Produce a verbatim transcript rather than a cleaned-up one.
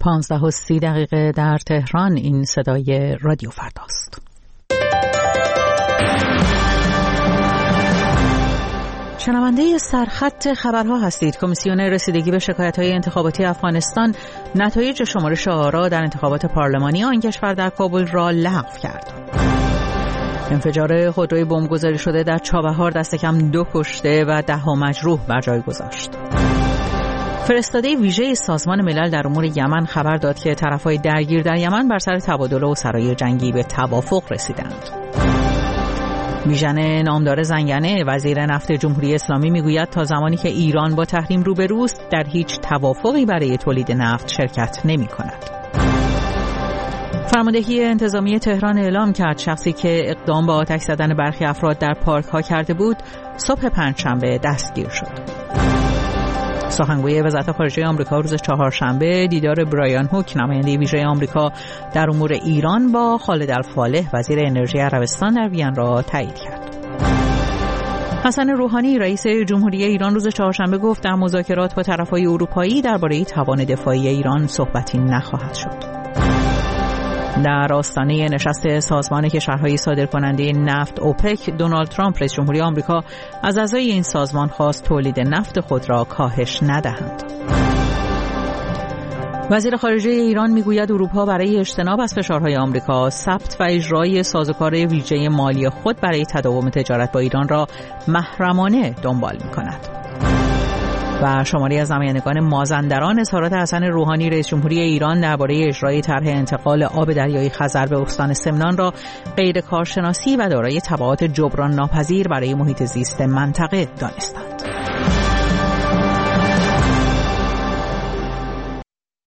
پانزده و سی دقیقه در تهران. این صدای رادیو فرداست. شنونده سرخط خبرها هستید. کمیسیون رسیدگی به شکایت‌های انتخاباتی افغانستان نتایج شمارش آرا در انتخابات پارلمانی آن کشور در کابل را لغو کرد. انفجار خودروی بمبگذاری شده در چابهار دست کم دو کشته و ده ها مجروح بر جای گذاشت. فرستاده ویژه سازمان ملل در امور یمن خبر داد که طرف‌های درگیر در یمن بر سر تبادل اسرای جنگی به توافق رسیدند. ویژن نامدار زنگنه وزیر نفت جمهوری اسلامی میگوید تا زمانی که ایران با تحریم روبروست در هیچ توافقی برای تولید نفت شرکت نمی کند. فرماندهی انتظامی تهران اعلام کرد شخصی که اقدام به آتش زدن برخی افراد در پارک ها کرده بود صبح پنجشنبه دستگیر شد. سخنگوی وزارت خارجه آمریکا روز چهارشنبه دیدار برایان هوک نماینده ویژه آمریکا در امور ایران با خالد الفالح وزیر انرژی عربستان در وین را تایید کرد. حسن روحانی رئیس جمهوری ایران روز چهارشنبه گفت در مذاکرات با طرفهای اروپایی درباره توان دفاعی ایران صحبتی نخواهد شد. در آستانه نشست سازمان کشورهای صادرکننده نفت اوپک، دونالد ترامپ رئیس جمهوری آمریکا از اعضای این سازمان خواست تولید نفت خود را کاهش ندهند. وزیر خارجه ایران میگوید اروپا برای اجتناب از فشارهای آمریکا ثبت و اجرای سازوکار ویژه مالی خود برای تداوم تجارت با ایران را محرمانه دنبال می‌کند. و شماری از نمایندگان مازندران اظهارات حسن روحانی رئیس جمهوری ایران درباره اجرای طرح انتقال آب دریای خزر به استان سمنان را غیر کارشناسی و دارای تبعات جبران ناپذیر برای محیط زیست منطقه دانستند.